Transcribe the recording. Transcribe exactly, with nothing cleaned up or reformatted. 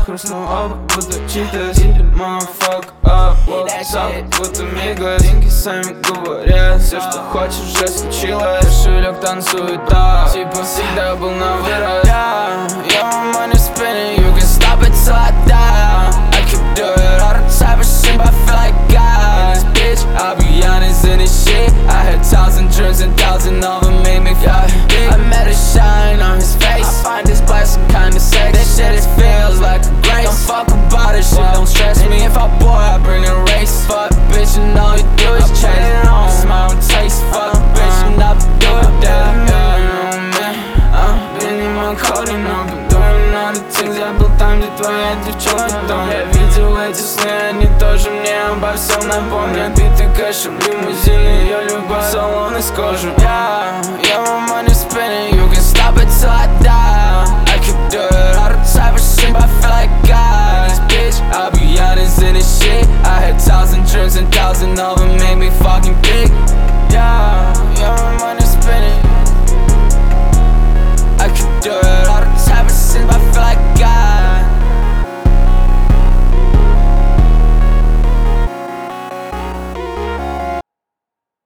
Хрустнул оба, будто читать. Или motherfucker up, WhatsApp, будто мигает. Деньги сами говорят, все, что хочешь, уже случилось. Кошелек танцует так, типа всегда был на вырос. Yeah, yeah, my money spinning, you can stop it till I die. I keep doing all the type of shit, but I feel like God. In this bitch, I'll be honest in this shit. I had thousand dreams and thousand of them made me feel big. I met a shine on his face, I find this blessing kinda sexy. That shit, it feels like a grace. Don't fuck about it, shit don't stress me. If I boy, I bring a race. Fuck bitch, and all you do is chase it on. Smile and taste, fuck bitch, and I'll do it that. I've been in my code, но doing all the things. Я был там, где твоя девчонка дом. Я видел эти сны, они тоже мне обо всем напомнят. Битый кэшем, лимузины, ее любовь, салон из кожи. Yeah, yeah, my money spinning, you can stop it till I die. I keep doing all the type of shit, but I feel like God. In this bitch, I'll be honest in this shit. I had thousand dreams and thousand of them made me fucking big.